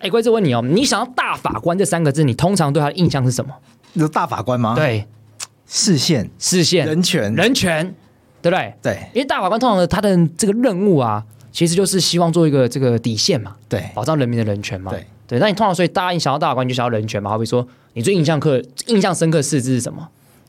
贵子问你哦，你想到大法官这3个字，你通常对他的印象是什么？ 你说大法官吗？ 对， 视线、人权， 对不对？ 对， 因为大法官通常他的这个任务啊，其实就是希望做一个这个底线嘛， 对， 保障人民的人权嘛， 对。 那你通常所以大家想到大法官，你就想到人权嘛。好比说，你最印象深刻的4字是什么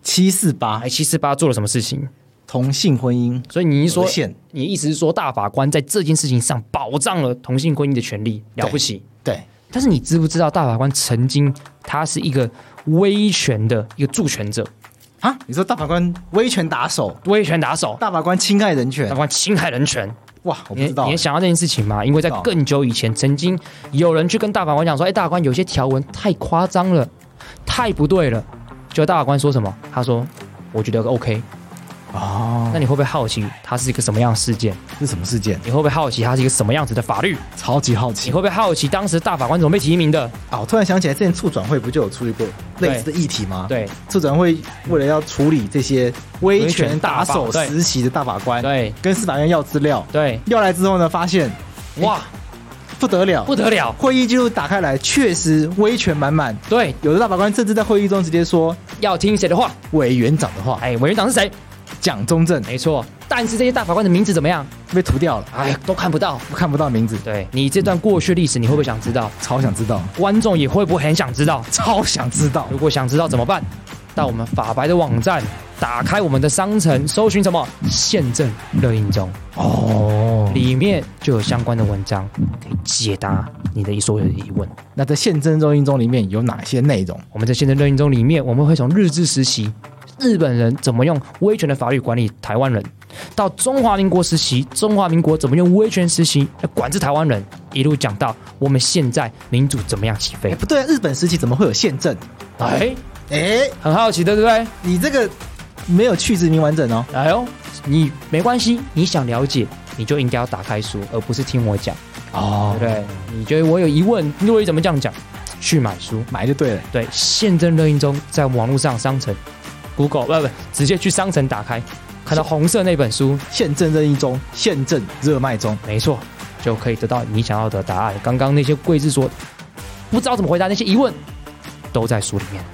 ？748做了什么事情？ 同性婚姻。 所以你说，你意思是说，大法官在这件事情上保障了同性婚姻的权利，了不起？ 对。 但是你知不知道，大法官曾经他是一个威权的一个助权者？ 啊，你说大法官威权打手， 大法官侵害人权，哇，我不知道。 你也想到这件事情吗？因为在更久以前，曾经有人去跟大法官讲说：“大法官有些条文太夸张了，太不对了。”结果大法官说什么？他说：“我觉得 OK。”哦，那你会不会好奇它是一个什么样的事件？ 是什么事件？ 你会不会好奇它是一个什么样子的法律？ 超级好奇。 你会不会好奇当时大法官怎么被提名的？ 啊，我突然想起来，之前促转会不就有处理过类似的议题吗？ 对， 促转会为了要处理这些威权打手实习的大法官， 对， 跟司法院要资料， 对， 要来之后呢，发现哇，不得了，会议记录打开来，确实威权满满。 对， 有的大法官甚至在会议中直接说要听谁的话？ 委员长的话。 委员长是谁？ 蒋中正。 没错。但是这些大法官的名字怎么样？ 被涂掉了， 都看不到名字。对，你这段过去历史，你会不会想知道？ 超想知道。 观众也会不会很想知道？ 超想知道。 如果想知道怎么办？到我们法白的网站，打开我们的商城，搜寻什么？宪政热映中。里面就有相关的文章可以解答你的所有的疑问。 那在宪政热映中里面有哪些内容？ 我们在宪政热映中里面，我们会从日治时期日本人怎么用威权的法律管理台湾人，到中华民国时期，中华民国怎么用威权时期来管制台湾人，一路讲到我们现在民主怎么样起飞。 不对，日本时期怎么会有宪政？ 很好奇，对不对？ 你这个没有去殖民完整哦。 你没关系，你想了解，你就应该要打开书，而不是听我讲。对不对？你觉得我有疑问，若怎么这样讲？去买书， 买就对了。 对，宪政热映中在网络上商城 Google 不，直接去商城打开，看到红色那本书《 宪政热映中，宪政热卖中》， 没错，就可以得到你想要的答案。刚刚那些贵志说不知道怎么回答那些疑问，都在书里面。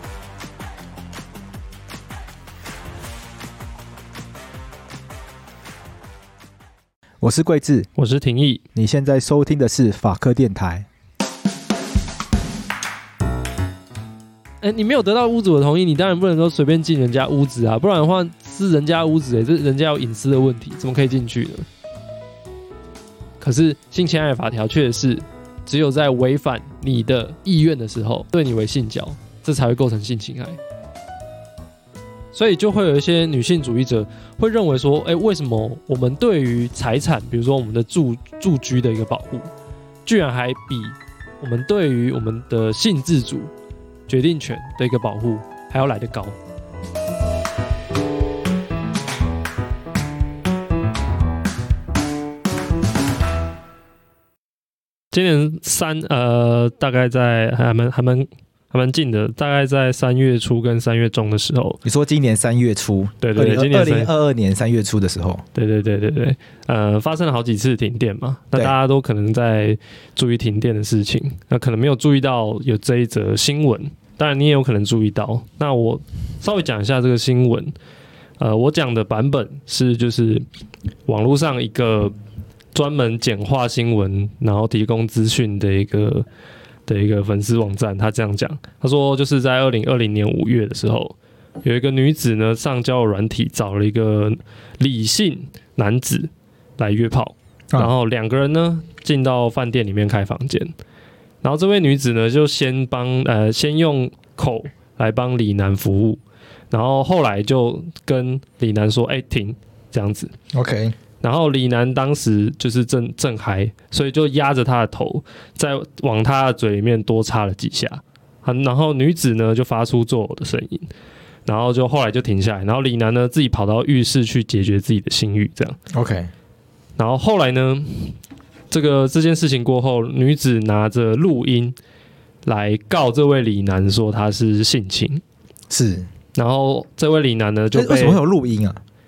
我是贵志， 我是廷义， 你现在收听的是法科电台。 你没有得到屋主的同意，你当然不能够随便进人家屋子啊，不然的话是人家屋子，这人家有隐私的问题，怎么可以进去呢？可是性侵害法条却是只有在违反你的意愿的时候，对你为性交，这才会构成性侵害。所以就会有一些女性主义者会认为说，为什么我们对于财产，比如说我们的住居的一个保护，居然还比我们对于我们的性自主决定权的一个保护还要来得高。今年大概在还蛮近的，大概在3月初跟3月中的时候。 你说今年3月初？ 对，今年 2022年3月初的时候。 对，发生了好几次停电嘛，那大家都可能在注意停电的事情，那可能没有注意到有这一则新闻，当然你也有可能注意到。那我稍微讲一下这个新闻，我讲的版本是就是网络上一个专门简化新闻，然后提供资讯的一个粉丝网站，他这样讲，他说就是在2020年5月的时候，有一个女子呢上交友软体找了一个李姓男子来约炮，然后2个人呢进到饭店里面开房间，然后这位女子呢就先用口来帮李男服务，然后后来就跟李男说停这样子 OK。 然后李男当时就是正嗨，所以就压着他的头，再往他的嘴里面多插了几下，然后女子呢就发出作呕的声音，然后就后来就停下来，然后李男呢自己跑到浴室去解决自己的性欲，这样 OK。 然后后来呢，这件事情过后，女子拿着录音来告这位李男说他是性侵， 是， 然后这位李男呢就被为什么会有录音啊？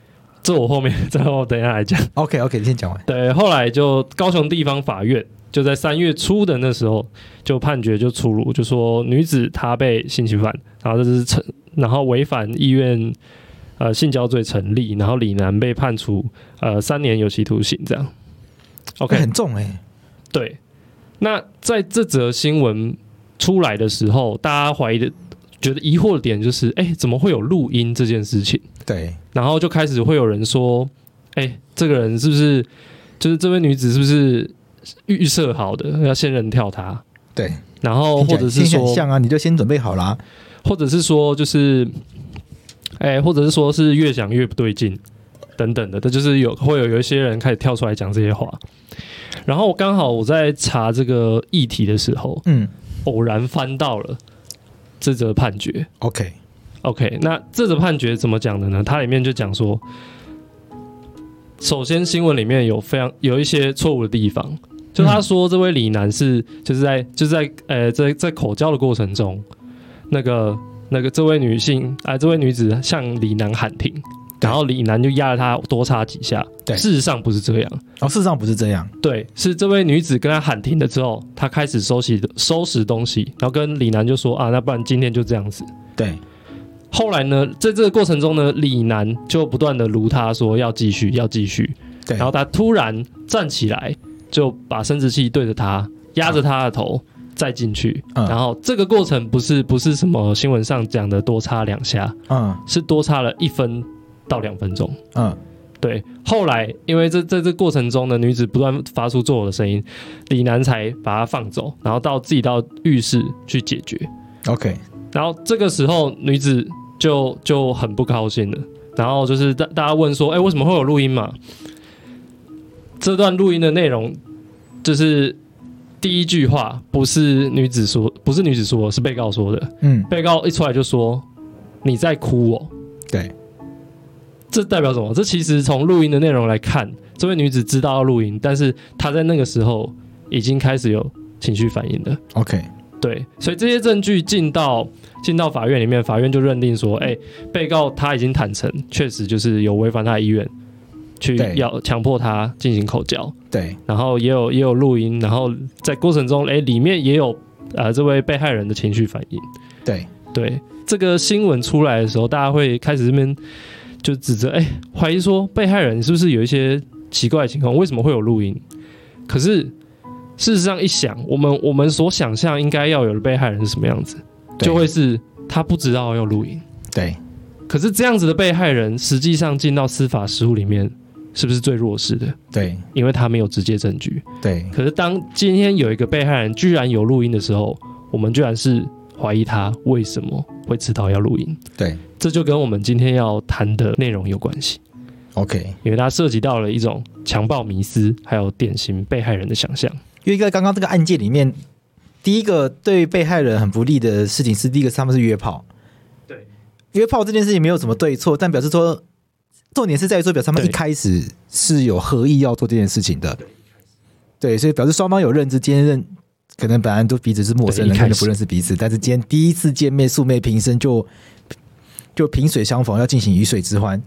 这我后面等一下来讲。 OK， 你先讲完。 对，后来就高雄地方法院就在3月初的那时候就判决就出炉，就说女子她被性侵犯，然后违反意愿性交罪成立，然后李男被判处3年有期徒刑这样。OK， 很重对，那在这则新闻出来的时候，大家觉得疑惑的点就是，怎么会有录音这件事情？ 对， 然后就开始会有人说，这个人是不是就是这位女子是不是预设好的要仙人跳她？ 对， 然后或者是说像啊，你就先准备好啦， 或者是说就是，或者是说是越想越不对劲等等的，这就是会有一些人开始跳出来讲这些话。然后刚好我在查这个议题的时候，偶然翻到了这则判决。OK， 那这则判决怎么讲的呢？它里面就讲说，首先新闻里面有一些错误的地方，就他说这位李男就是在口交的过程中，那个这位女子向李男喊停，然后李男就压了她多插几下。对，事实上不是这样。 事实上不是这样。 对，是这位女子跟他喊停了之后，她开始收拾东西，然后跟李男就说啊，那不然今天就这样子。 对。 后来呢，在这个过程中呢，李男就不断的撸他说要继续。对。然后他突然站起来，就把生殖器对着他，压着他的头。再进去，然后这个过程不是什么新闻上讲的多插2下，是多插了1分到2分钟，对。后来因为在这过程中呢，女子不断发出作呕的声音，李男才把她放走，然后自己到浴室去解决。 OK， 然后这个时候女子就很不高兴了，然后就是大家问说，为什么会有录音嘛？这段录音的内容就是。第一句话不是女子说，是被告说的。被告一出来就说：“你在哭哦。” 对， 这代表什么？这其实从录音的内容来看，这位女子知道要录音，但是她在那个时候已经开始有情绪反应了。 OK， 对，所以这些证据进到法院里面，法院就认定说，被告他已经坦诚，确实就是有违反他的意愿。去要强迫他进行口交， 对， 然后也有录音，然后在过程中，里面也有这位被害人的情绪反应，对，这个新闻出来的时候，大家会开始这边就指责，怀疑说被害人是不是有一些奇怪的情况，为什么会有录音？可是事实上一想，我们所想象应该要有的被害人是什么样子，就会是他不知道要录音， 对， 可是这样子的被害人，实际上进到司法实务里面。是不是最弱势的？ 对， 因为他没有直接证据。 对。 可是当今天有一个被害人居然有录音的时候，我们居然是怀疑他为什么会知道要录音。 对， 这就跟我们今天要谈的内容有关系。 OK， 因为它涉及到了一种强暴迷思，还有典型被害人的想象。 因为在刚刚这个案件里面，第一个对被害人很不利的事情是，第一个是他们是约炮。 对， 约炮这件事情没有什么对错，但表示说。重点是在于说，表示他们一开始是有合意要做这件事情的，对，所以表示双方有认知，今天可能本来都彼此是陌生人，可能不认识彼此，但是今天第一次见面，素昧平生就萍水相逢，要进行鱼水之欢，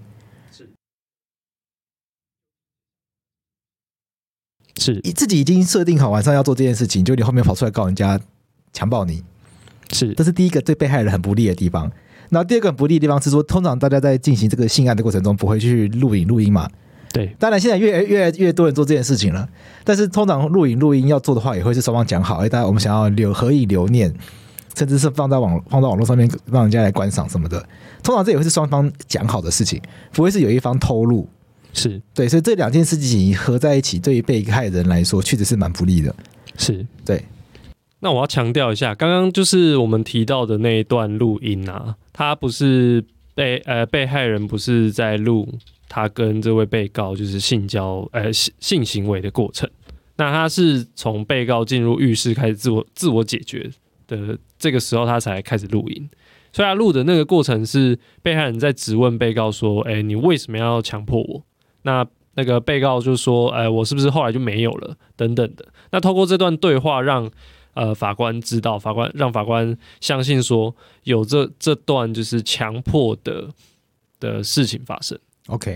是自己已经设定好晚上要做这件事情，就你后面跑出来告人家强暴你，这是第一个对被害人很不利的地方。然后第二个很不利的地方是说，通常大家在进行这个性爱的过程中不会去录音嘛。 对， 当然现在越多人做这件事情了，但是通常录音要做的话，也会是双方讲好，大家我们想要合以留念，甚至是放到网络上面让人家来观赏什么的。通常这也会是双方讲好的事情，不会是有一方偷录。 是对，所以这两件事情合在一起，对于被害人来说，确实是蛮不利的。 是对。 那我要强调一下，刚刚就是我们提到的那一段录音啊，他不是被害人不是在录他跟这位被告就是性行为的过程，那他是从被告进入浴室开始自我解决的这个时候，他才开始录音。所以他录的那个过程是被害人在质问被告说：“你为什么要强迫我？”那个被告就说：“我是不是后来就没有了？”等等的。那透过这段对话让法官知道，让法官相信说有这段就是强迫的事情发生。 OK，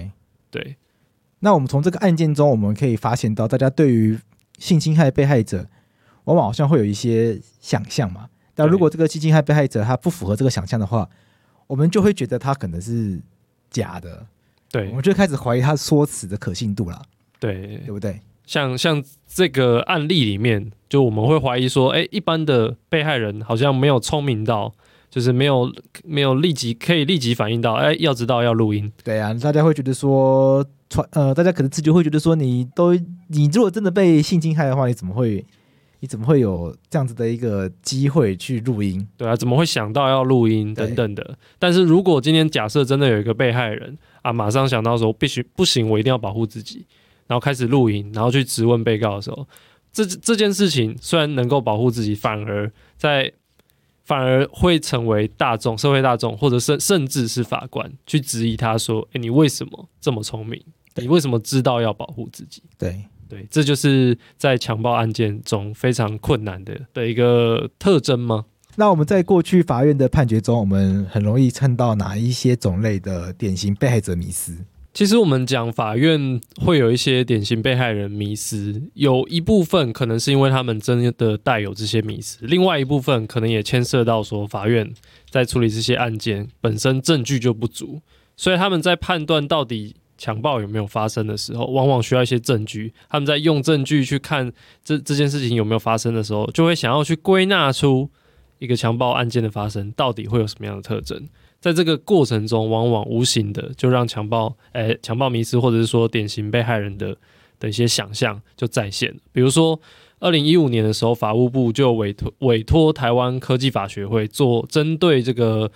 对。 那我们从这个案件中，我们可以发现到，大家对于性侵害被害者，往往好像会有一些想象嘛。但如果这个性侵害被害者他不符合这个想象的话，我们就会觉得他可能是假的， 对， 我们就开始怀疑他说辞的可信度了， 对， 对不对？ 像这个案例里面，就我们会怀疑说，一般的被害人好像没有聪明到，就是没有可以立即反应到，要知道要录音。 对啊，大家会觉得说，大家可能直觉会觉得说，你如果真的被性侵害的话，你怎么会有这样子的一个机会去录音？ 对啊，怎么会想到要录音等等的？但是如果今天假设真的有一个被害人啊，马上想到说不行，我一定要保护自己，然后开始录音，然后去质问被告的时候，这件事情虽然能够保护自己，反而会成为社会大众，或者甚至是法官去质疑他说：“你为什么这么聪明？你为什么知道要保护自己？”对，这就是在强暴案件中非常困难的一个特征吗？ 那我们在过去法院的判决中，我们很容易看到哪一些种类的典型被害者迷思？ 其实我们讲法院会有一些典型被害人迷思，有一部分可能是因为他们真的带有这些迷思，另外一部分可能也牵涉到说法院在处理这些案件本身证据就不足，所以他们在判断到底强暴有没有发生的时候，往往需要一些证据。他们在用证据去看这件事情有没有发生的时候，就会想要去归纳出一个强暴案件的发生到底会有什么样的特征。在这个过程中，往往无形的就让强暴迷思，或者是说典型被害人的一些想象就再现。比如说2015年的时候，法务部就委托台湾科技法学会做针对这个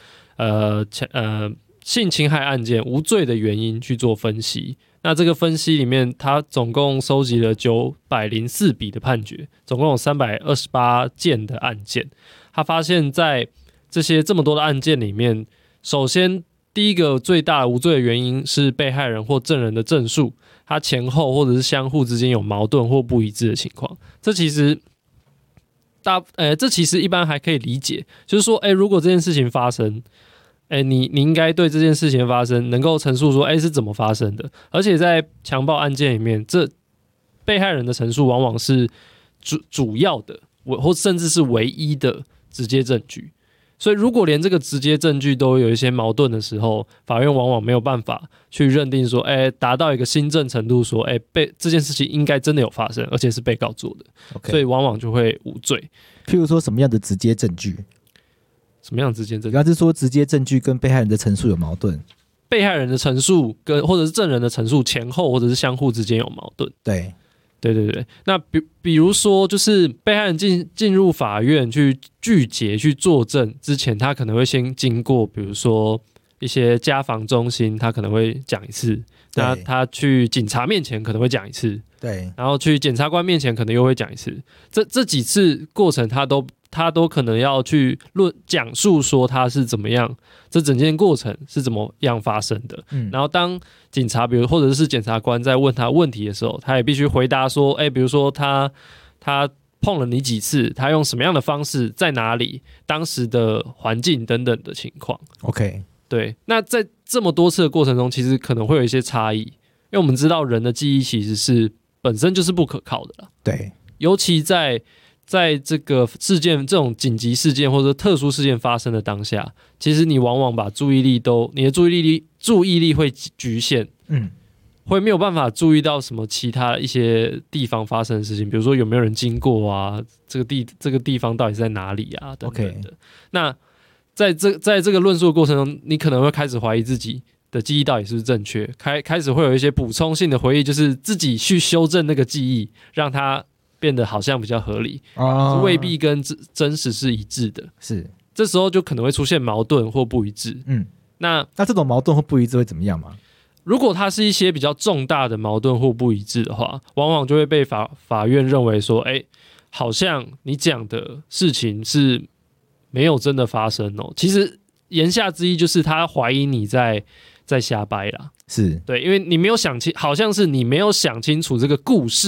性侵害案件无罪的原因去做分析。那这个分析里面，他总共收集了904笔的判决，总共有328件的案件。他发现在这么多的案件里面，首先第一个最大的无罪的原因是被害人或证人的证述，他前后或者是相互之间有矛盾或不一致的情况。这其实一般还可以理解，就是说，如果这件事情发生，你应该对这件事情的发生能够陈述说，是怎么发生的。而且在强暴案件里面，这被害人的陈述往往是主要的，或甚至是唯一的直接证据。所以如果连这个直接证据都有一些矛盾的时候，法院往往没有办法去认定说，达到一个心证程度说，这件事情应该真的有发生，而且是被告做的， okay. 所以往往就会无罪。 譬如说什么样的直接证据？ 什么样的直接证据？ 主要是说直接证据跟被害人的陈述有矛盾， 被害人的陈述或者是证人的陈述前后或者是相互之间有矛盾。对。那比如说，就是被害人进入法院去具结去作证之前，他可能会先经过，比如说一些家访中心，他可能会讲一次；那他去警察面前可能会讲一次， 对， 然后去检察官面前可能又会讲一次。这几次过程，他都可能要去讲述说他是怎么样，这整件过程是怎么样发生的。然后当警察比如或者是检察官在问他问题的时候，他也必须回答说，比如说他碰了你几次，他用什么样的方式，在哪里，当时的环境等等的情况。 OK， 对。那在这么多次的过程中，其实可能会有一些差异，因为我们知道人的记忆其实是本身就是不可靠的啦。 对，尤其在这个事件这种紧急事件或者特殊事件发生的当下，其实你往往把你的注意力会局限，会没有办法注意到什么其他一些地方发生的事情，比如说有没有人经过啊，这个地方到底在哪里啊等等的。那在这个论述的过程中，你可能会开始怀疑自己的记忆到底是不是正确，开始会有一些补充性的回忆，就是自己去修正那个记忆，让它变得好像比较合理，未必跟真实是一致的。 是， 这时候就可能会出现矛盾或不一致。那这种矛盾或不一致会怎么样吗？ 如果它是一些比较重大的矛盾或不一致的话，往往就会被法院认为说，好像你讲的事情是没有真的发生哦。其实言下之意就是他怀疑你在瞎掰啦。 是， 对，因为你没有想清，好像是你没有想清楚这个故事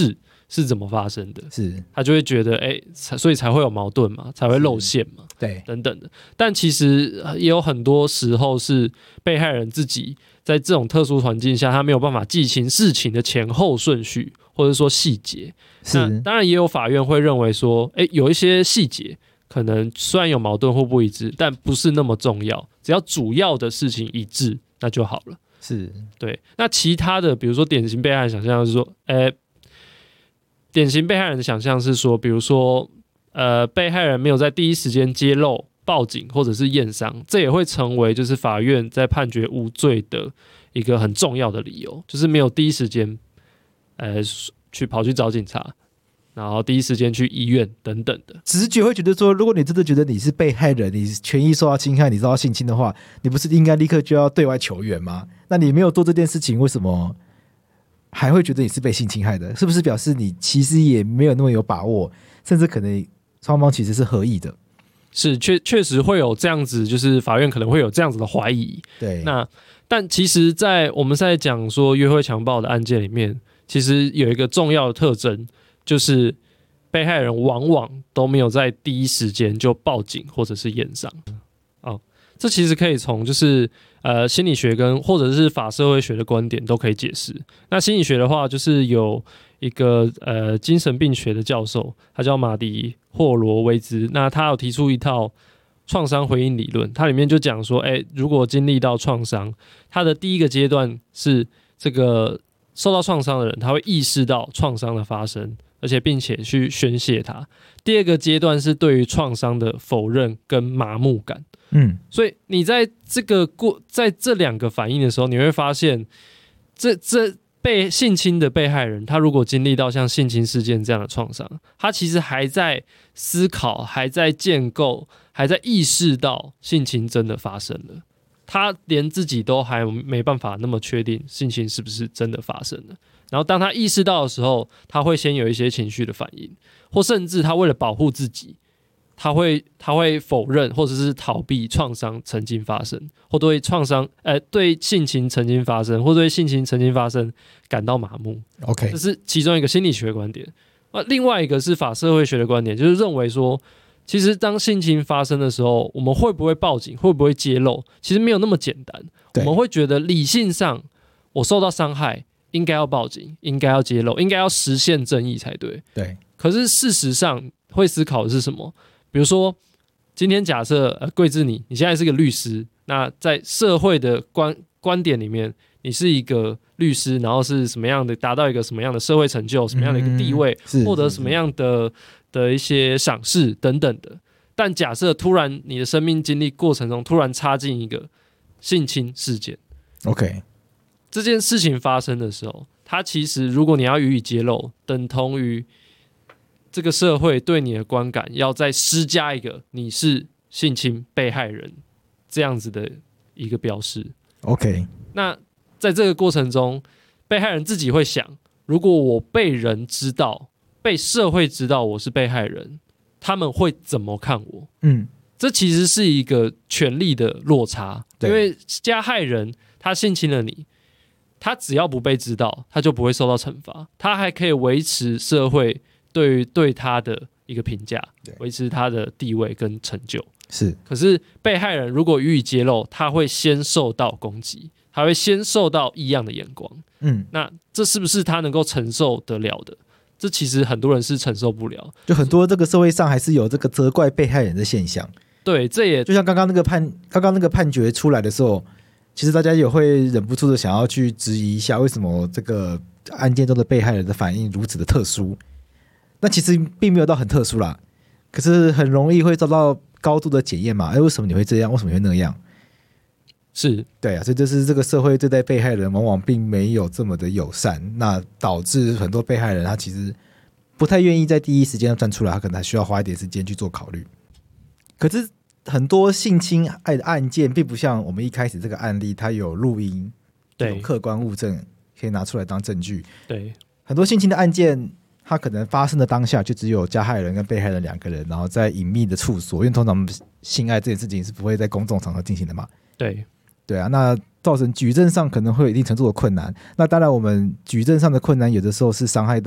是怎么发生的， 是他就会觉得所以才会有矛盾嘛，才会露馅嘛， 对， 等等的。但其实也有很多时候是被害人自己在这种特殊环境下，他没有办法记清事情的前后顺序，或者说细节。那当然也有法院会认为说，有一些细节可能虽然有矛盾或不一致，但不是那么重要，只要主要的事情一致，那就好了。 是， 对。那其他的，比如说典型被害人想象是说，典型被害人的想象是说，比如说，被害人没有在第一时间揭露、报警或者是验伤，这也会成为就是法院在判决无罪的一个很重要的理由，就是没有第一时间，跑去找警察，然后第一时间去医院等等的。 直觉会觉得说，如果你真的觉得你是被害人，你权益受到侵害，你受到性侵的话，你不是应该立刻就要对外求援吗？那你没有做这件事情，为什么还会觉得你是被性侵害的？是不是表示你其实也没有那么有把握，甚至可能双方其实是合意的？ 是，确实会有这样子，就是法院可能会有这样子的怀疑。 对， 但其实，在我们在讲说约会强暴的案件里面，其实有一个重要的特征，就是被害人往往都没有在第一时间就报警或者是验伤。这其实可以从就是心理学跟或者是法社会学的观点都可以解释。那心理学的话，就是有一个精神病学的教授，他叫马迪霍罗维兹，那他有提出一套创伤回应理论，它里面就讲说，如果经历到创伤，他的第一个阶段是这个受到创伤的人，他会意识到创伤的发生，而且并且去宣泄它。第二个阶段是对于创伤的否认跟麻木感。所以你在这两个反应的时候，你会发现，这被性侵的被害人，他如果经历到像性侵事件这样的创伤，他其实还在思考，还在建构，还在意识到性侵真的发生了。他连自己都还没办法那么确定性侵是不是真的发生了。然后当他意识到的时候，他会先有一些情绪的反应，或甚至他为了保护自己，他会否认或者是逃避创伤曾经发生，或对对性侵曾经发生，或对性侵曾经发生感到麻木。 OK， 这是其中一个心理学观点。另外一个是法社会学的观点，就是认为说，其实当性侵发生的时候，我们会不会报警，会不会揭露，其实没有那么简单。我们会觉得理性上，我受到伤害，应该要报警，应该要揭露，应该要实现正义才对。 对。可是事实上，会思考的是什么？比如说，今天假设桂枝你现在是个律师，那在社会的观点里面，你是一个律师，然后是什么样的达到一个什么样的社会成就，什么样的一个地位，获得什么样的一些赏识等等的。但假设突然你的生命经历过程中突然插进一个性侵事件 ，OK， 这件事情发生的时候，它其实如果你要予以揭露，等同于这个社会对你的观感要再施加一个你是性侵被害人这样子的一个标示。 OK， 那在这个过程中，被害人自己会想，如果我被人知道，被社会知道我是被害人，他们会怎么看我？这其实是一个权力的落差，因为加害人他性侵了你，他只要不被知道，他就不会受到惩罚，他还可以维持社会对他的一个评价，维持他的地位跟成就。可是被害人如果予以揭露，他会先受到攻击，他会先受到异样的眼光。那这是不是他能够承受得了的？这其实很多人是承受不了， 就很多这个社会上还是有这个责怪被害人的现象。 对，这也就像刚刚那个判决出来的时候，其实大家也会忍不住的想要去质疑一下，为什么这个案件中的被害人的反应如此的特殊？那其实并没有到很特殊啦，可是很容易会遭到高度的检验嘛。为什么你会这样？为什么你会那样？ 是对啊，所以就是这个社会对待被害人往往并没有这么的友善，那导致很多被害人他其实不太愿意在第一时间站出来，他可能还需要花一点时间去做考虑。可是很多性侵案件并不像我们一开始这个案例，它有录音，有客观物证可以拿出来当证据。 对， 很多性侵的案件，它可能发生的当下就只有加害人跟被害人两个人，然后在隐秘的处所，因为通常性爱这件事情是不会在公众场合进行的嘛。对啊，那造成举证上可能会有一定程度的困难。那当然，我们举证上的困难有的时候是伤害到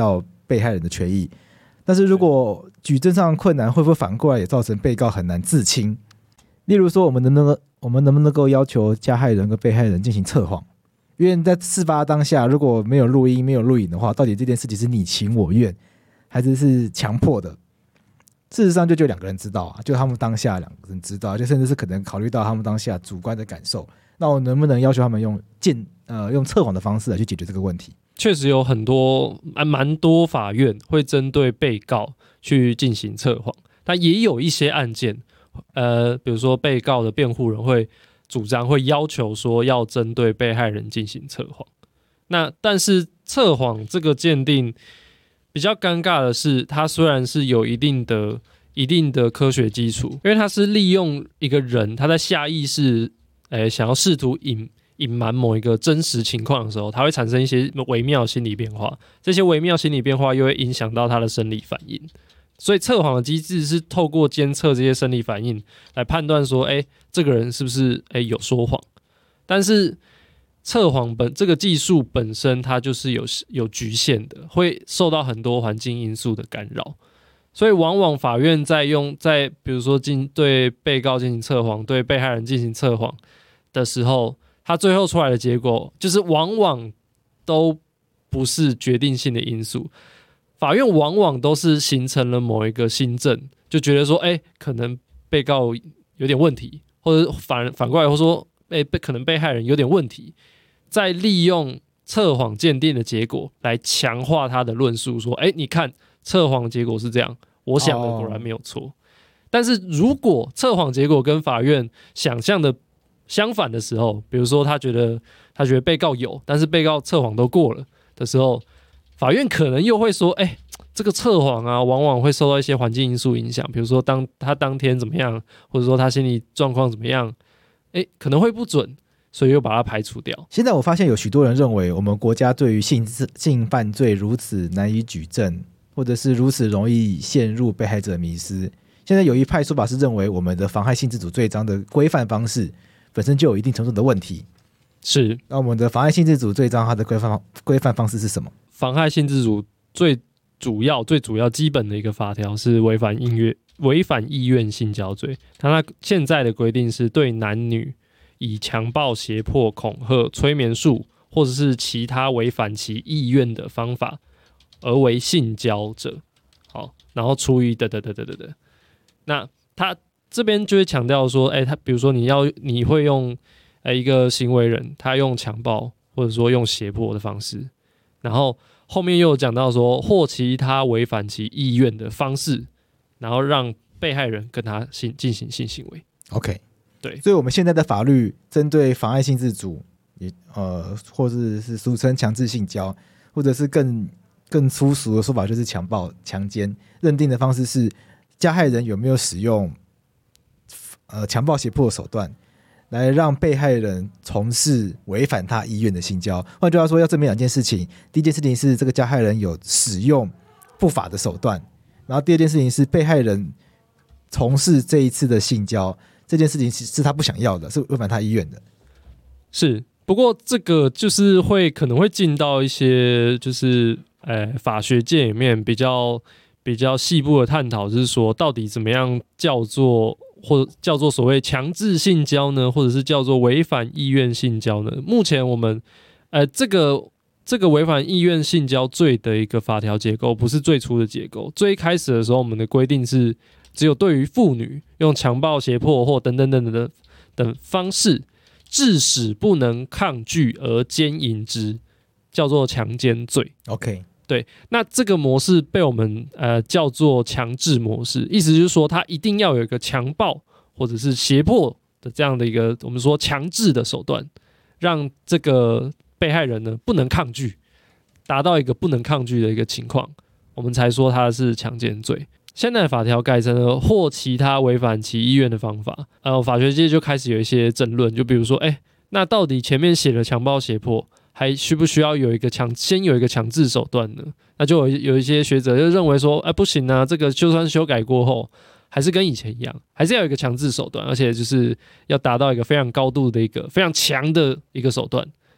被害人的权益。但是如果举证上困难，会不会反过来也造成被告很难自清？例如说，我们能不能够要求加害人跟被害人进行测谎？因为在事发当下，如果没有录音、没有录影的话，到底这件事情是你情我愿，还是强迫的？事实上，就2个人知道啊，就他们当下2个人知道，就甚至是可能考虑到他们当下主观的感受。那我能不能要求他们用测谎的方式来去解决这个问题？ 确实有蛮多法院会针对被告去进行测谎，但也有一些案件，比如说被告的辩护人会主张会要求说要针对被害人进行测谎。那但是测谎这个鉴定比较尴尬的是，它虽然是有一定的科学基础，因为它是利用一个人他在下意识想要试图隐瞒某一个真实情况的时候，它会产生一些微妙心理变化，这些微妙心理变化又会影响到他的生理反应。所以测谎的机制是透过监测这些生理反应来判断说，这个人是不是有说谎。但是测谎这个技术本身它就是有局限的，会受到很多环境因素的干扰。所以往往法院在比如说对被告进行测谎，对被害人进行测谎的时候，他最后出来的结果就是往往都不是决定性的因素。法院往往都是形成了某一个新证，就觉得说，可能被告有点问题，或者反过来或说，可能被害人有点问题，再利用测谎鉴定的结果来强化他的论述，说，你看测谎结果是这样，我想的果然没有错。但是如果测谎结果跟法院想象的相反的时候，比如说他觉得被告有，但是被告测谎都过了的时候，法院可能又会说，这个测谎啊，往往会受到一些环境因素影响，比如说他当天怎么样，或者说他心理状况怎么样，可能会不准，所以又把它排除掉。 现在我发现有许多人认为，我们国家对于性犯罪如此难以举证，或者是如此容易陷入被害者迷思。现在有一派说法是认为，我们的妨害性自主罪章的规范方式本身就有一定程度的问题。 是， 那我们的妨害性自主罪章它的规范方式是什么？ 妨害性自主最主要基本的一个法条是违反意愿性交罪。它现在的规定是对男女以强暴、胁迫、恐吓、催眠术或者是其他违反其意愿的方法而为性交者，好，然后处以那他这边就会强调说，他比如说你会用一个行为人，他用强暴或者说用胁迫的方式，然后后面又有讲到说或其他违反其意愿的方式，然后让被害人跟他进行性行为。 OK， 对， 所以我们现在的法律针对妨碍性自主，或者是俗称强制性交，或者是更粗俗的说法就是强暴、强奸，认定的方式是加害人有没有使用强暴胁迫的手段来让被害人从事违反他意愿的性交。换句话说，要证明2件事情：第一件事情是这个加害人有使用不法的手段，然后第二件事情是被害人从事这一次的性交，这件事情是他不想要的，是违反他意愿的。 是，不过这个就是可能会进到一些就是法学界里面比较细部的探讨，就是说到底怎么样叫做所谓强制性交呢，或者是叫做违反意愿性交呢？目前我们这个违反意愿性交罪的一个法条结构不是最初的结构，最开始的时候我们的规定是只有对于妇女用强暴、胁迫或等方式致使不能抗拒而奸淫之，叫做强奸罪。 OK， 对，那这个模式被我们叫做强制模式，意思就是说它一定要有一个强暴或者是胁迫的这样的一个我们说强制的手段，让这个被害人呢不能抗拒，达到一个不能抗拒的一个情况，我们才说它是强奸罪。现在的法条改成了或其他违反其意愿的方法，法学界就开始有一些争论，就比如说，那到底前面写了强暴胁迫，还需不需要先有一个强制手段呢？那就有一些学者就认为说，不行啊，这个就算修改过后，还是跟以前一样，还是要有一个强制手段，而且就是要达到一个非常高度的一个非常强的一个手段，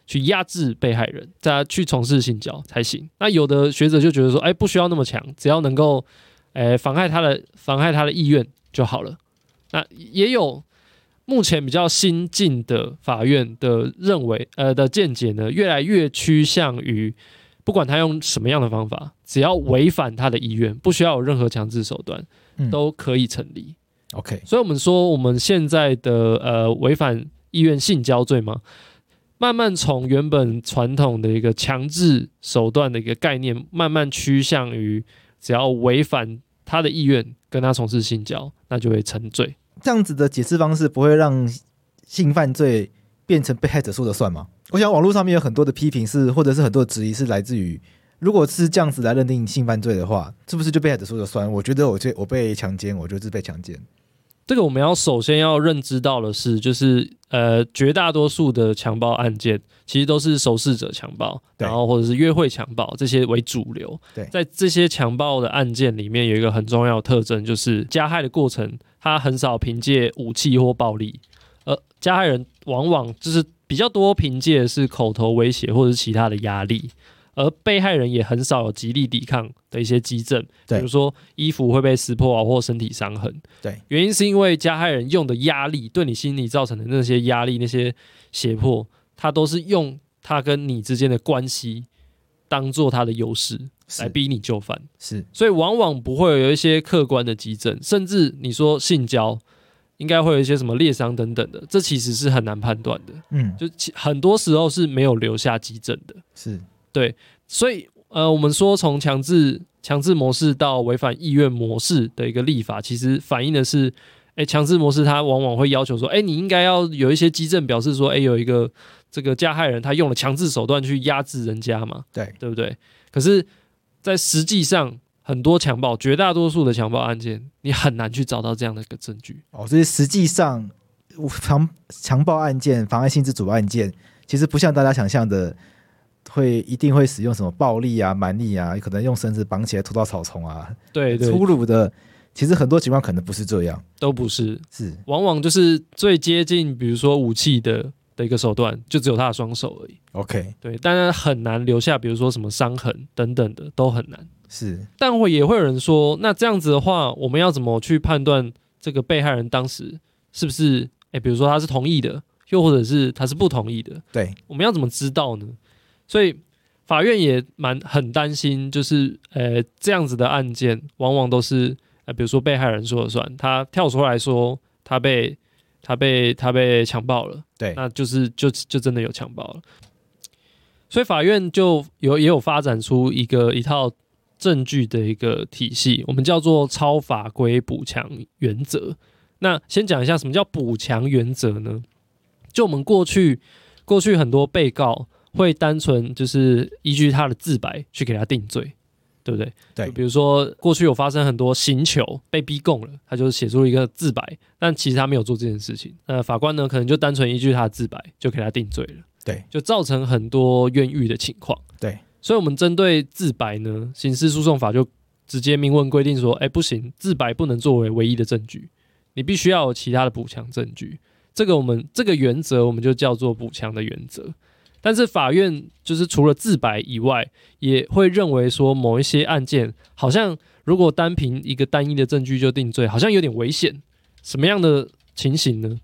去压制被害人，再去从事性交才行。那有的学者就觉得说，不需要那么强，只要能够妨害他的意愿就好了。那也有目前比较新进的法院的认为的见解呢，越来越趋向于不管他用什么样的方法，只要违反他的意愿，不需要有任何强制手段，都可以成立。 OK， 所以我们说我们现在的违反意愿性交罪嘛，慢慢从原本传统的一个强制手段的一个概念，慢慢趋向于只要违反他的意愿跟他从事性交，那就会成罪。 这样子的解释方式不会让性犯罪变成被害者说了算吗？我想网络上面有很多的批评是，或者是很多的质疑是来自于，如果是这样子来认定性犯罪的话，是不是就被害者说了算？我觉得我被强奸，我就是被强奸。 这个我们要首先要认知到的是，就是绝大多数的强暴案件其实都是受试者强暴，然后或者是约会强暴这些为主流。在这些强暴的案件里面，有一个很重要的特征，就是加害的过程，它很少凭借武器或暴力，加害人往往就是比较多凭借的是口头威胁或者是其他的压力。而被害人也很少有极力抵抗的一些激症，比如说衣服会被撕破或身体伤痕。 对， 原因是因为加害人用的压力，对你心理造成的那些压力、那些胁迫，他都是用他跟你之间的关系当做他的优势来逼你就范。 是， 所以往往不会有一些客观的激症，甚至你说性交应该会有一些什么裂伤等等的，这其实是很难判断的。就很多时候是没有留下激症的。 是。 对，所以我们说从强制模式到违反意愿模式的一个立法，其实反映的是，强制模式它往往会要求说，你应该要有一些基证表示说，有一个这个加害人他用了强制手段去压制人家嘛，对不对？可是，在实际上，很多强暴，绝大多数的强暴案件，你很难去找到这样的一个证据。 所以实际上强暴案件、妨碍性自主案件，其实不像大家想象的。一定会使用什么暴力啊、蛮力啊，可能用绳子绑起来拖到草丛啊， 对， 粗鲁的。其实很多情况可能不是这样， 都不是，往往就是最接近，比如说武器的一个手段，就只有他的双手而已。 OK， 对，但是很难留下，比如说什么伤痕等等的，都很难。 是， 但也会有人说，那这样子的话，我们要怎么去判断这个被害人当时是不是，比如说他是同意的，又或者是他是不同意的？ 对， 我们要怎么知道呢？所以法院也很担心，就是这样子的案件，往往都是比如说被害人说了算，他跳出来说他被强暴了， 对， 那就真的有强暴了。所以法院也有发展出一套证据的一个体系，我们叫做超法规补强原则。那先讲一下什么叫补强原则呢？就我们过去很多被告会单纯就是依据他的自白去给他定罪，对不对？ 对， 比如说过去有发生很多刑求被逼供了，他就写出一个自白，但其实他没有做这件事情。法官呢可能就单纯依据他的自白就给他定罪了， 对， 就造成很多冤狱的情况。 对， 所以我们针对自白呢，刑事诉讼法就直接明文规定说，不行，自白不能作为唯一的证据，你必须要有其他的补强证据。这个原则我们就叫做补强的原则。但是法院就是除了自白以外，也会认为说某一些案件好像如果单凭一个单一的证据就定罪，好像有点危险。什么样的情形呢？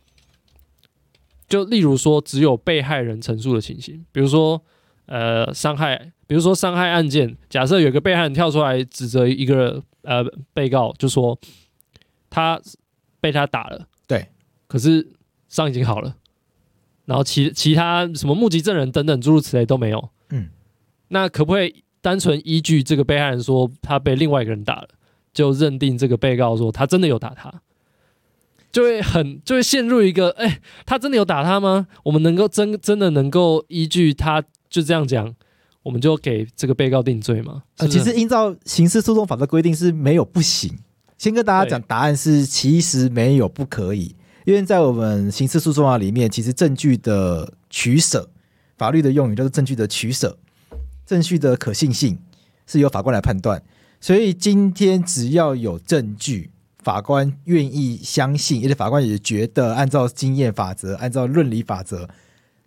就例如说只有被害人陈述的情形，比如说伤害案件，假设有一个被害人跳出来指责一个被告，就说他被他打了， 对， 可是伤已经好了。然后其他什么目击证人等等诸如此类都没有，那可不可以单纯依据这个被害人说他被另外一个人打了，就认定这个被告说他真的有打他？就会陷入一个，他真的有打他吗？我们能够真的能够依据他就这样讲，我们就给这个被告定罪吗？ 其实依照刑事诉讼法的规定是没有不行。先跟大家讲，答案是其实没有不可以。因为在我们刑事诉讼法里面，其实证据的取舍，法律的用语叫做证据的取舍，证据的可信性是由法官来判断。所以今天只要有证据，法官愿意相信，而且法官也觉得按照经验法则、按照论理法则，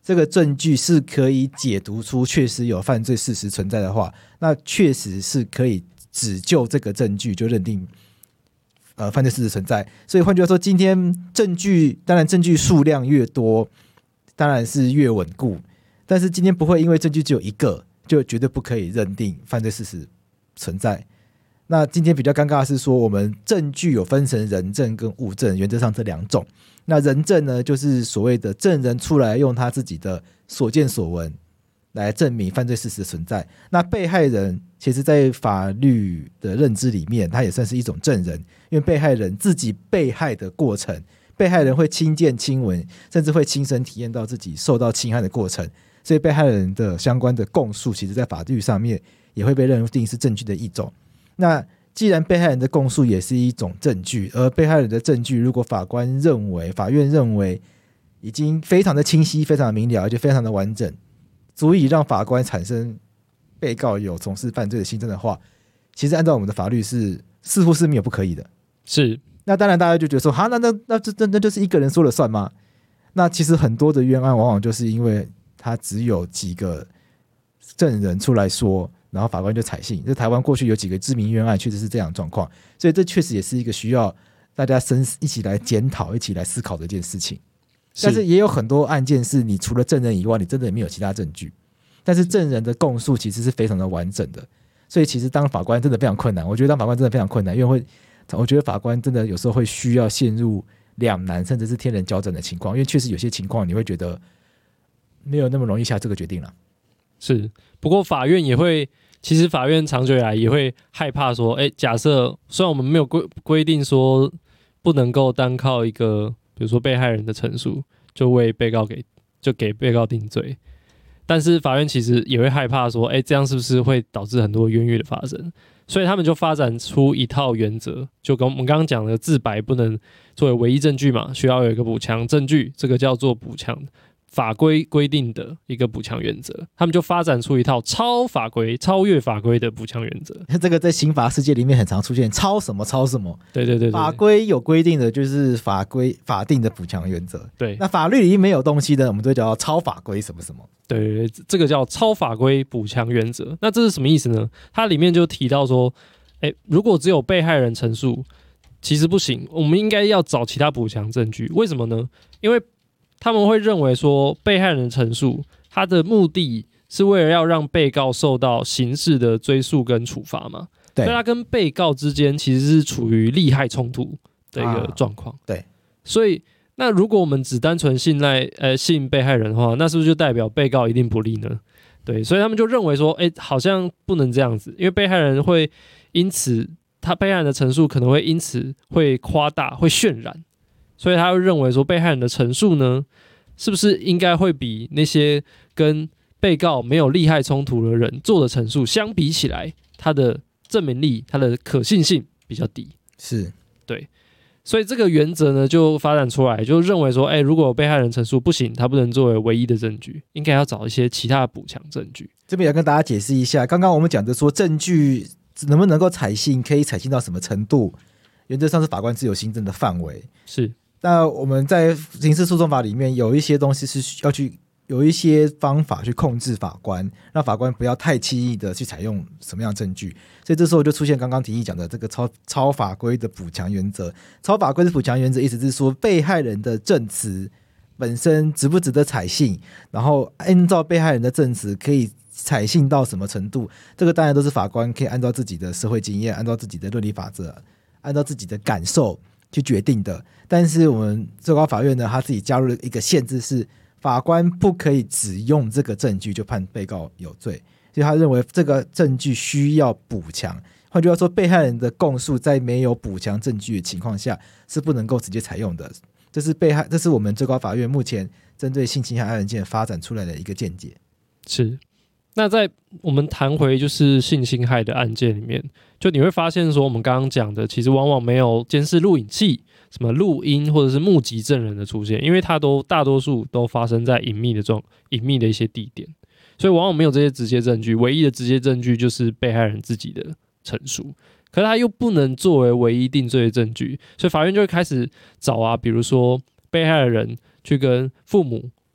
这个证据是可以解读出确实有犯罪事实存在的话，那确实是可以只就这个证据就认定犯罪事实存在。所以换句话说，今天证据当然证据数量越多，当然是越稳固，但是今天不会因为证据只有一个就绝对不可以认定犯罪事实存在。那今天比较尴尬的是说，我们证据有分成人证跟物证，原则上这两种。那人证呢，就是所谓的证人出来用他自己的所见所闻来证明犯罪事实的存在。那被害人其实在法律的认知里面，他也算是一种证人，因为被害人自己被害的过程，被害人会亲见亲闻，甚至会亲身体验到自己受到侵害的过程，所以被害人的相关的供述，其实在法律上面也会被认定是证据的一种。那既然被害人的供述也是一种证据，而被害人的证据如果法院认为已经非常的清晰、非常的明了，而且非常的完整，足以让法官产生被告有从事犯罪的心证的话，其实按照我们的法律似乎是没有不可以的。 是， 那当然大家就觉得说，哈，那就是一个人说了算吗？那其实很多的冤案往往就是因为他只有几个证人出来说，然后法官就采信。这台湾过去有几个知名冤案确实是这样的状况，所以这确实也是一个需要大家一起来检讨、一起来思考的一件事情。但是也有很多案件是你除了证人以外，你真的也没有其他证据，但是证人的供述其实是非常的完整的，所以其实当法官真的非常困难。我觉得当法官真的非常困难，因为我觉得法官真的有时候会需要陷入两难，甚至是天人交战的情况，因为确实有些情况你会觉得没有那么容易下这个决定了。 是，不过法院也会，其实法院长久以来也会害怕说，假设虽然我们没有规定说不能够单靠一个，比如说被害人的陈述就为被告给被告定罪，但是法院其实也会害怕说，这样是不是会导致很多冤狱的发生？所以他们就发展出一套原则，就跟我们刚刚讲的自白不能作为唯一证据嘛，需要有一个补强证据，这个叫做补强法规规定的一个补强原则。他们就发展出一套超越法规的补强原则。 这个在刑法世界里面很常出现，超什么超什么。 对对对对， 法规有规定的就是法定的补强原则。 对， 那法律里没有东西的，我们都叫超法规什么什么。 对对对，这个叫超法规补强原则。那这是什么意思呢？它里面就提到说，如果只有被害人陈述，其实不行，我们应该要找其他补强证据。为什么呢？因为他们会认为说，被害人的陈述，他的目的是为了要让被告受到刑事的追诉跟处罚嘛。 对， 所以他跟被告之间其实是处于利害冲突的一个状况。 对， 所以那如果我们只单纯信被害人的话，那是不是就代表被告一定不利呢？对，所以他们就认为说，好像不能这样子，因为被害人会因此，他被害人的陈述可能会因此会夸大、会渲染，所以他会认为说，被害人的陈述呢，是不是应该会比那些跟被告没有利害冲突的人做的陈述相比起来，他的证明力、他的可信性比较低。 是， 对。所以这个原则呢，就发展出来，就认为说，如果被害人陈述不行，他不能作为唯一的证据，应该要找一些其他的补强证据。 这边要跟大家解释一下，刚刚我们讲的说证据能不能够采信，可以采信到什么程度，原则上是法官自由行政的范围。 是， 那我们在刑事诉讼法里面有一些东西是要去有一些方法去控制法官，让法官不要太轻易的去采用什么样的证据。所以这时候就出现刚刚提议讲的这个超法规的补强原则。超法规的补强原则意思是说，被害人的证词本身值不值得采信，然后按照被害人的证词可以采信到什么程度，这个当然都是法官可以按照自己的社会经验，按照自己的论理法则，按照自己的感受去决定的。但是我们最高法院呢，他自己加入了一个限制，是法官不可以只用这个证据就判被告有罪，所以他认为这个证据需要补强。换句话说，被害人的供述在没有补强证据的情况下是不能够直接采用的。这是我们最高法院目前针对性侵害案件发展出来的一个见解。 是。那在我们谈回就是性侵害的案件里面，就你会发现说，我们刚刚讲的其实往往没有监视录影器、什么录音或者是目击证人的出现，因为它大多数都发生在隐秘的一些地点，所以往往没有这些直接证据。唯一的直接证据就是被害人自己的陈述，可是他又不能作为唯一定罪的证据，所以法院就会开始找比如说被害人去跟父母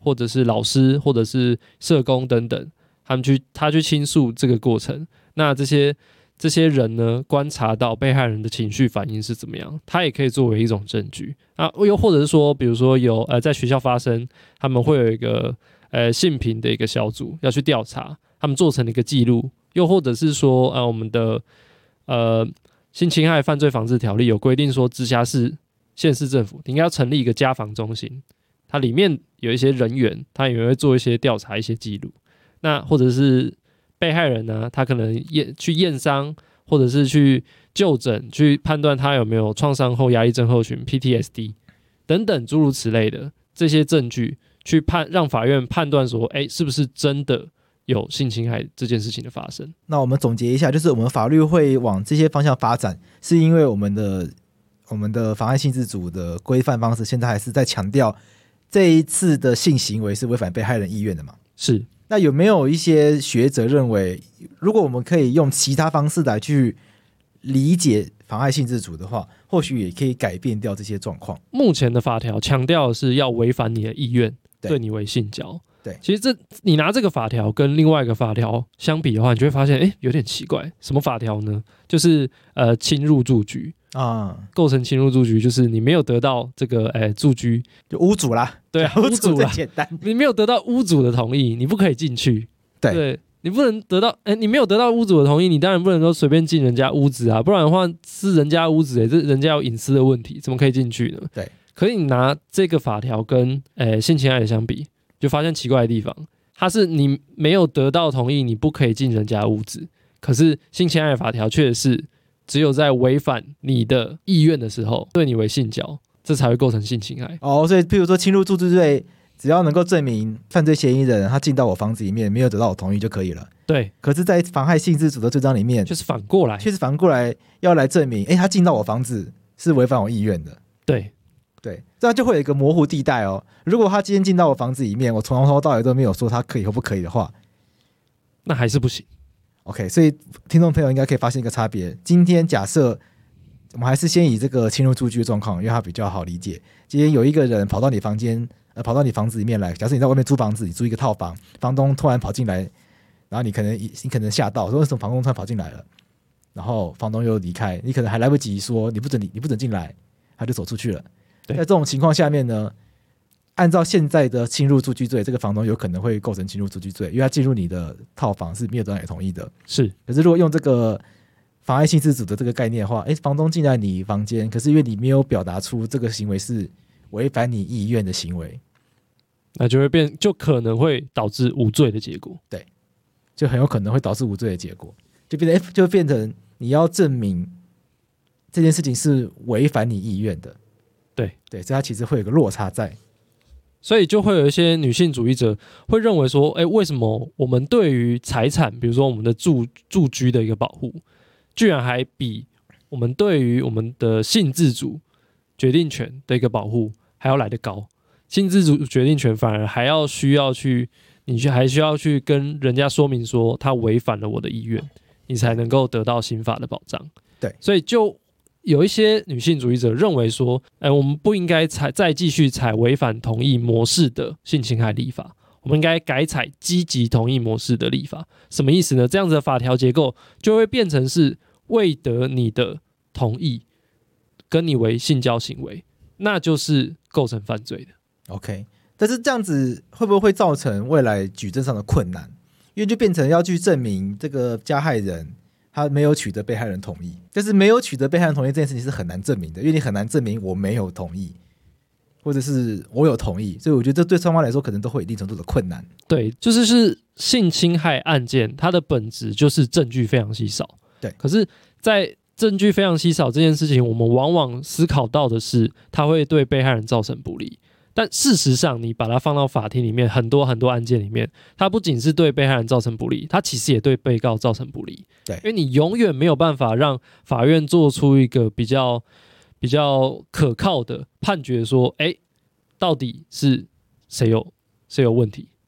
或者是老师，或者是社工等等，他去倾诉这个过程。那这些人呢，观察到被害人的情绪反应是怎么样，他也可以作为一种证据啊。又或者是说，比如说有在学校发生，他们会有一个性平的一个小组要去调查，他们做成了一个记录。又或者是说，我们的性侵害犯罪防治条例有规定说，直辖市、县市政府你应该要成立一个家防中心，它里面有一些人员，他也会做一些调查、一些记录。那或者是被害人呢，他可能去验伤，或者是去就诊，去判断他有没有创伤后压力症候群 （PTSD） 等等诸如此类的这些证据，去让法院判断说，是不是真的有性侵害这件事情的发生。 那我们总结一下，就是我们法律会往这些方向发展，是因为我们的妨害性自主的规范方式，现在还是在强调这一次的性行为是违反被害人意愿的嘛？ 是。 那有没有一些学者认为，如果我们可以用其他方式来去理解妨害性自主的话，或许也可以改变掉这些状况？ 目前的法条强调的是要违反你的意愿，对你为性交。 对， 其实你拿这个法条跟另外一个法条相比的话，你就会发现，有点奇怪。什么法条呢？就是侵入住居啊，构成侵入住居，就是你没有得到这个住居， 就屋主啦， 对啊，屋主啦， 简单， 你没有得到屋主的同意，你不可以进去。对，你不能得到，你没有得到屋主的同意，你当然不能够随便进人家屋子啊，不然的话是人家屋子，这人家有隐私的问题，怎么可以进去呢？ 对， 可是你拿这个法条跟性侵害的相比，就发现奇怪的地方，它是你没有得到同意，你不可以进人家屋子，可是性侵害的法条却是只有在违反你的意愿的时候，对你为性交，这才会构成性侵害。 所以譬如说侵入住居罪，只要能够证明犯罪嫌疑人他进到我房子里面没有得到我同意就可以了。 对， 可是在妨害性自主的罪章里面， 就是反过来， 确实反过来要来证明，他进到我房子是违反我意愿的。对，这样就会有一个模糊地带哦。如果他今天进到我房子里面，我从头到尾都没有说他可以或不可以的话， 那还是不行。 OK， 所以听众朋友应该可以发现一个差别。今天假设我们还是先以这个侵入住居的状况，因为它比较好理解。今天有一个人跑到你房间，跑到你房子里面来。假设你在外面租房子，你租一个套房，房东突然跑进来，然后你可能吓到，说为什么房东突然跑进来了？然后房东又离开，你可能还来不及说你不准进来，他就走出去了。在这种情况下面呢，按照现在的侵入住居罪，这个房东有可能会构成侵入住居罪，因为他进入你的套房是没有得到你同意的。 是， 可是如果用这个妨害性自主的这个概念的话，房东进来你房间，可是因为你没有表达出这个行为是违反你意愿的行为， 那就可能会导致无罪的结果。 对，就很有可能会导致无罪的结果，就变成你要证明这件事情是违反你意愿的。对，所以它其实会有个落差在。 所以就会有一些女性主义者会认为说，为什么我们对于财产，比如说我们的住居的一个保护，居然还比我们对于我们的性自主决定权的一个保护还要来得高？性自主决定权反而还需要去跟人家说明说，他违反了我的意愿，你才能够得到刑法的保障。 对， 所以就有一些女性主义者认为说，我们不应该再继续采违反同意模式的性侵害立法，我们应该改采积极同意模式的立法。什么意思呢？这样子的法条结构就会变成是未得你的同意，跟你为性交行为，那就是构成犯罪的。 OK， 但是这样子会不会造成未来举证上的困难？因为就变成要去证明这个加害人他没有取得被害人同意，但是没有取得被害人同意这件事情是很难证明的，因为你很难证明我没有同意，或者是我有同意，所以我觉得这对双方来说可能都会有一定程度的困难。 对，就是性侵害案件，它的本质就是证据非常稀少。 对， 可是，在证据非常稀少这件事情，我们往往思考到的是，它会对被害人造成不利。但事实上，你把它放到法庭里面，很多很多案件里面，它不仅是对被害人造成不利，它其实也对被告造成不利。 对， 因为你永远没有办法让法院做出一个比较可靠的判决，说，到底是谁有问题？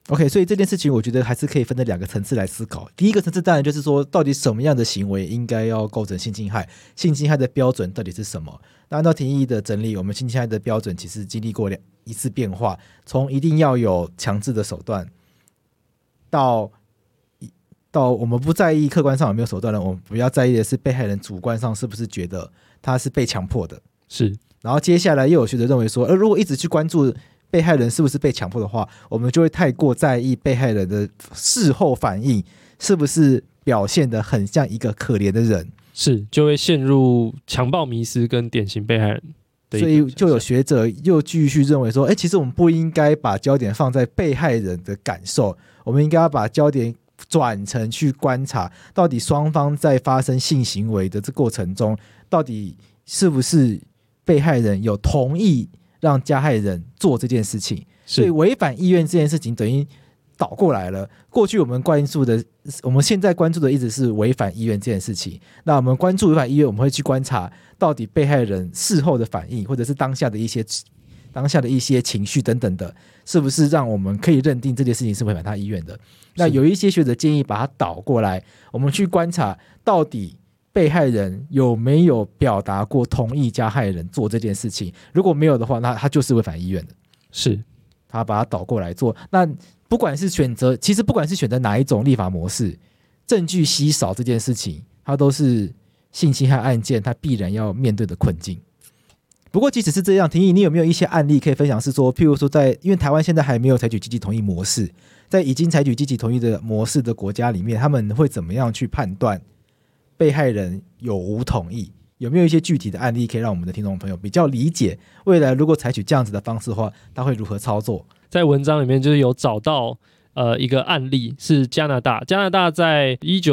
OK， 所以这件事情我觉得还是可以分成2个层次来思考。第一个层次当然就是说，到底什么样的行为应该要构成性侵害，性侵害的标准到底是什么？那按照廷义的整理，我们性侵害的标准其实经历过一次变化，从一定要有强制的手段，到我们不在意客观上有没有手段了，我们不要在意的是被害人主观上是不是觉得他是被强迫的。 是， 然后接下来又有学者认为说，如果一直去关注被害人是不是被强迫的话，我们就会太过在意被害人的事后反应是不是表现得很像一个可怜的人， 是就会陷入强暴迷思跟典型被害人的。 所以就有学者又继续认为说，其实我们不应该把焦点放在被害人的感受，我们应该要把焦点转成去观察到底双方在发生性行为的这过程中，到底是不是被害人有同意让加害人做这件事情。所以违反意愿这件事情等于倒过来了。过去我们现在关注的一直是违反意愿这件事情，那我们关注违反意愿，我们会去观察到底被害人事后的反应，或者是当下的一些情绪等等的，是不是让我们可以认定这件事情是违反他意愿的。那有一些学者建议把它倒过来，我们去观察到底被害人有没有表达过同意加害人做这件事情，如果没有的话，那他就是违反意愿的。 是， 他把它倒过来做。那不管是选择哪一种立法模式，证据稀少这件事情，它都是性侵害案件它必然要面对的困境。不过即使是这样，廷义，你有没有一些案例可以分享？是说，譬如说因为台湾现在还没有采取积极同意模式，在已经采取积极同意的模式的国家里面，他们会怎么样去判断被害人有无同意？有没有一些具体的案例可以让我们的听众朋友比较理解，未来如果采取这样子的方式的话，他会如何操作？ 在文章里面就是有找到一个案例，是加拿大在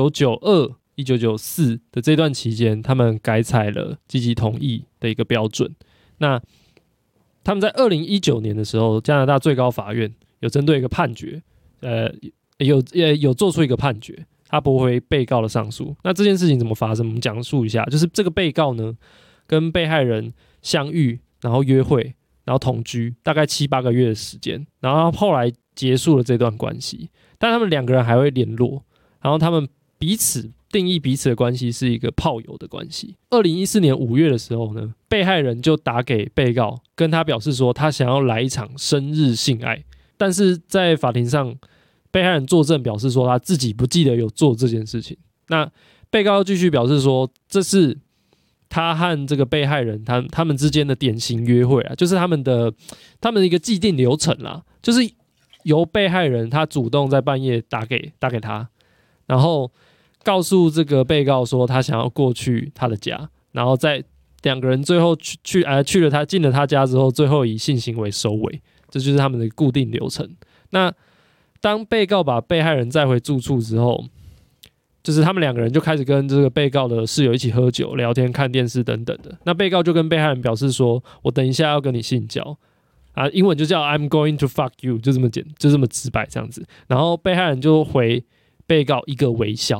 1992、1994的这段期间，他们改采了积极同意的一个标准。那他们在2019年的时候，加拿大最高法院有针对一个判决，有做出一个判决，他驳回被告的上诉。那这件事情怎么发生？我们讲述一下，就是这个被告呢，跟被害人相遇，然后约会，然后同居，大概7-8个月的时间，然后后来结束了这段关系，但他们2个人还会联络，然后他们彼此定义彼此的关系是一个炮友的关系。2014年5月的时候呢，被害人就打给被告，跟他表示说他想要来一场生日性爱，但是在法庭上，被害人作证表示说他自己不记得有做这件事情。那被告继续表示说，这是他和这个被害人他们之间的典型约会啊，就是他们的一个既定流程啦，就是由被害人他主动在半夜打给他，然后告诉这个被告说他想要过去他的家，然后在2个人最后进了他家之后，最后以性行为收尾，这就是他们的固定流程。那当被告把被害人载回住处之后，就是他们2个人就开始跟这个被告的室友一起喝酒、聊天、看电视等等的。那被告就跟被害人表示说：“我等一下要跟你性交啊，英文就叫 I'm going to fuck you， 就这么直白这样子。”然后被害人就回被告一个微笑。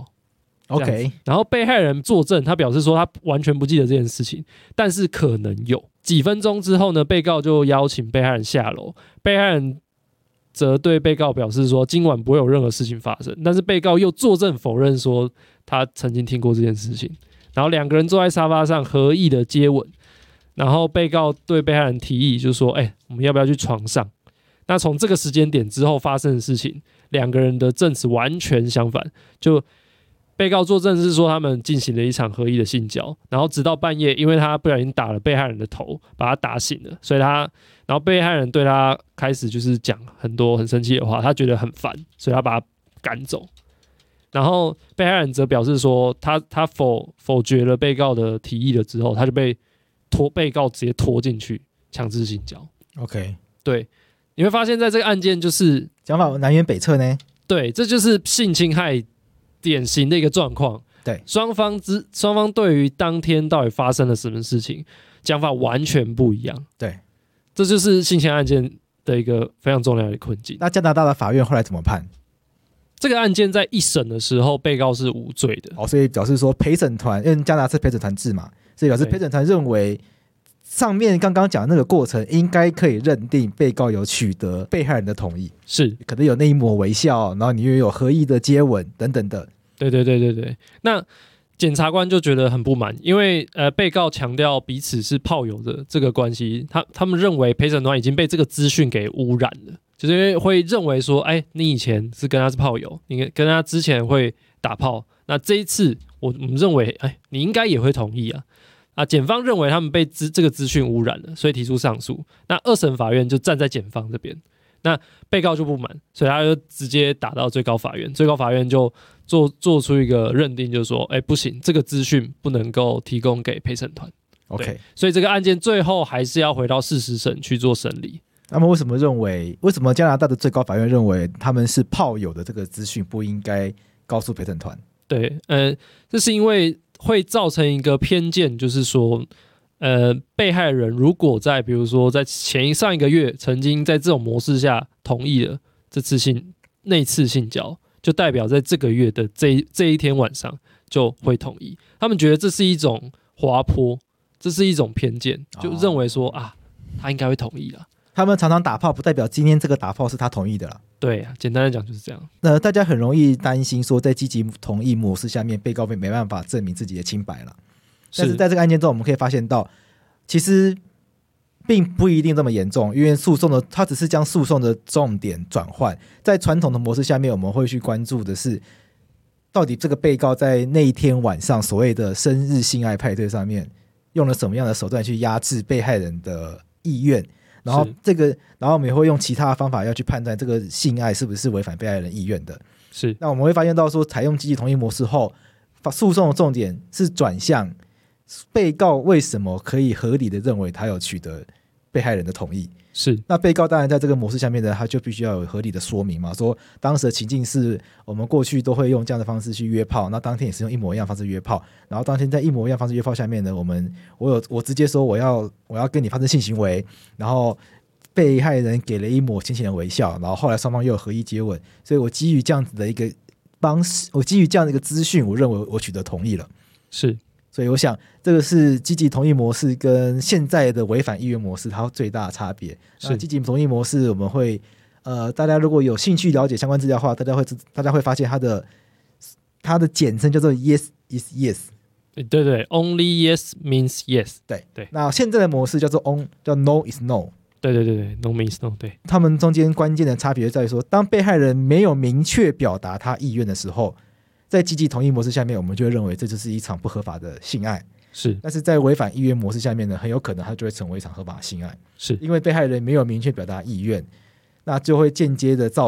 OK， 然后被害人作证，他表示说他完全不记得这件事情，但是可能有。几分钟之后呢，被告就邀请被害人下楼，被害人则对被告表示说今晚不会有任何事情发生，但是被告又作证否认说他曾经听过这件事情。然后2个人坐在沙发上合意的接吻，然后被告对被害人提议就是说我们要不要去床上。那从这个时间点之后发生的事情，2个人的证词完全相反。就被告作证是说他们进行了一场合意的性交，然后直到半夜，因为他不小心打了被害人的头，把他打醒了，所以然后被害人对他开始就是讲很多很生气的话，他觉得很烦，所以他把他赶走。然后被害人则表示说他否决了被告的提议了之后，他就被告直接拖进去强制性交。 OK， 对，你会发现在这个案件就是讲法南辕北辙呢。 对，这就是性侵害典型的一个状况。 对， 双方对于当天到底发生了什么事情讲法完全不一样。对，这就是性侵案件的一个非常重要的困境。 那加拿大的法院后来怎么判？ 这个案件在一审的时候，被告是无罪的。 所以表示说陪审团，因为加拿大是陪审团制嘛，所以表示陪审团认为上面刚刚讲的那个过程，应该可以认定被告有取得被害人的同意， 是可能有那一抹微笑，然后你又有合意的接吻等等的。 对，那检察官就觉得很不满，因为被告强调彼此是炮友的这个关系，他们认为陪审团已经被这个资讯给污染了，就是因为会认为说，你以前是跟他是炮友，你跟他之前会打炮，那这一次我们认为，你应该也会同意啊，检方认为他们被这个资讯污染了，所以提出上诉。那二审法院就站在检方这边，那被告就不满，所以他就直接打到最高法院。最高法院就做出一个认定，就是说，不行，这个资讯不能够提供给陪审团。 OK， 所以这个案件最后还是要回到事实审去做审理。 那么为什么加拿大的最高法院认为他们是炮友的这个资讯不应该告诉陪审团？ 对，这是因为会造成一个偏见，就是说，被害人如果比如说在上一个月曾经在这种模式下同意了那次性交，就代表在这个月的这一天晚上就会同意。他们觉得这是一种滑坡，这是一种偏见，就认为说他应该会同意啦。 他们常常打炮，不代表今天这个打炮是他同意的啦。对啊，简单来讲就是这样。 大家很容易担心说，在积极同意模式下面，被告没办法证明自己的清白了。但是在这个案件中，我们可以发现到，其实并不一定这么严重，因为他只是将诉讼的重点转换。在传统的模式下面，我们会去关注的是，到底这个被告在那一天晚上所谓的生日性爱派对上面，用了什么样的手段去压制被害人的意愿。然后我们也会用其他的方法要去判断这个性爱是不是违反被害人意愿的。 是， 那我们会发现到说，采用积极同意模式后，诉讼的重点是转向被告为什么可以合理的认为他有取得被害人的同意。 是， 那被告当然在这个模式下面的，他就必须要有合理的说明嘛，说当时的情境是我们过去都会用这样的方式去约炮，那当天也是用一模一样的方式约炮，然后当天在一模一样的方式约炮下面呢，我直接说我要跟你发生性行为，然后被害人给了一抹浅浅的微笑，然后后来双方又有合意接吻，所以我基于这样子的一个方式，我基于这样的一个资讯，我认为我取得同意了。 是。 所以我想这个是积极同意模式跟现在的违反意愿模式它最大的差别。是积极同意模式我们会大家如果有兴趣了解相关资料的话，大家会发现它的简称叫做 yes is yes。 对 only yes means yes。 对，那现在的模式叫 no is no。 对 no means no。 对， 他们中间关键的差别在于说，当被害人没有明确表达他意愿的时候，在积极同意模式下面，我们就会认为这就是一场不合法的性爱。 是， 但是在违反意愿模式下面呢，很有可能它就会成为一场合法的性爱。 是， 因为被害人没有明确表达意愿，那就会间接的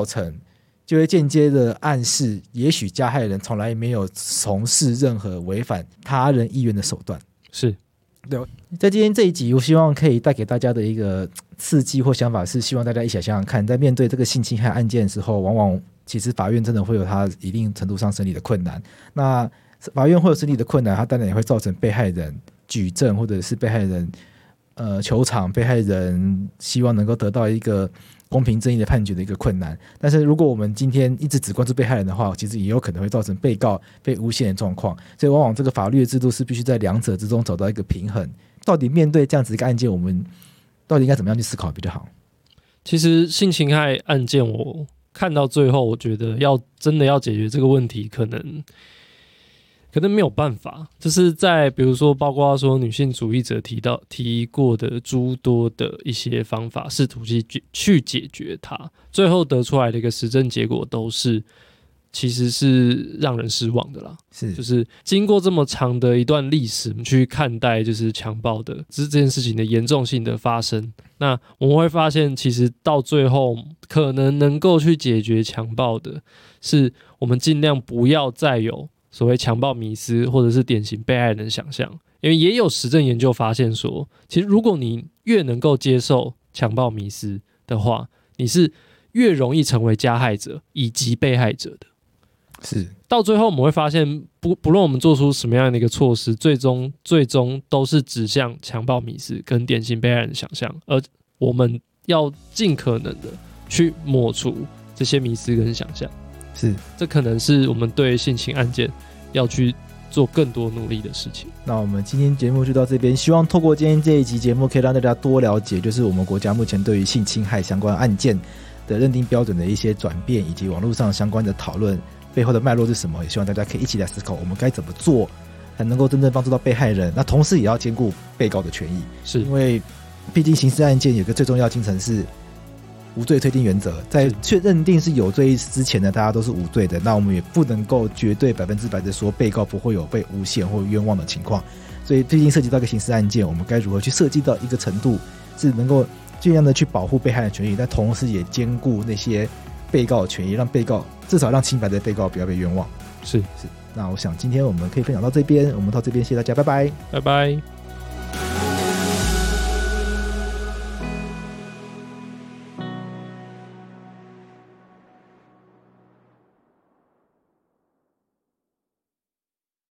暗示，也许加害人从来没有从事任何违反他人意愿的手段。 是， 对。在今天这一集，我希望可以带给大家的一个刺激或想法是，希望大家一起来想想看，在面对这个性侵害案件的时候，往往其实法院真的会有它一定程度上审理的困难。那法院会有审理的困难，它当然也会造成被害人举证，或者是被害人求偿，被害人希望能够得到一个公平正义的判决的一个困难。但是如果我们今天一直只关注被害人的话，其实也有可能会造成被告被诬陷的状况。所以往往这个法律的制度是必须在两者之中找到一个平衡。到底面对这样子一个案件，我们到底应该怎么样去思考比较好？ 其实性侵害案件我看到最后，我觉得真的要解决这个问题，可能没有办法。就是在比如说包括说女性主义者提过的诸多的一些方法，试图去解决它，最后得出来的一个实证结果其实是让人失望的啦。就是经过这么长的一段历史，我们去看待就是强暴的这件事情的严重性的发生，那我们会发现其实到最后可能能够去解决强暴的是我们尽量不要再有所谓强暴迷思或者是典型被害人的想象。因为也有实证研究发现说，其实如果你越能够接受强暴迷思的话，你是越容易成为加害者以及被害者的。 是，到最后我们会发现，不论我们做出什么样的一个措施，最终都是指向强暴迷思跟典型被害人的想象，而我们要尽可能的去抹除这些迷思跟想象。是，这可能是我们对性侵案件要去做更多努力的事情。 那我们今天节目就到这边，希望透过今天这一集节目，可以让大家多了解，就是我们国家目前对于性侵害相关案件的认定标准的一些转变，以及网络上相关的讨论背后的脉络是什么。也希望大家可以一起来思考，我们该怎么做才能够真正帮助到被害人，那同时也要兼顾被告的权益。 是因为毕竟刑事案件有个最重要精神是无罪推定原则，在确认定是有罪之前呢，大家都是无罪的。那我们也不能够绝对100%的说被告不会有被诬陷或冤枉的情况。所以毕竟涉及到一个刑事案件，我们该如何去设计到一个程度，是能够尽量的去保护被害人的权益，但同时也兼顾那些被告的权益，让被告至少让清白的被告不要被冤枉。 是。 那我想今天我们可以分享到这边，我们到这边，谢谢大家，拜拜， 拜拜。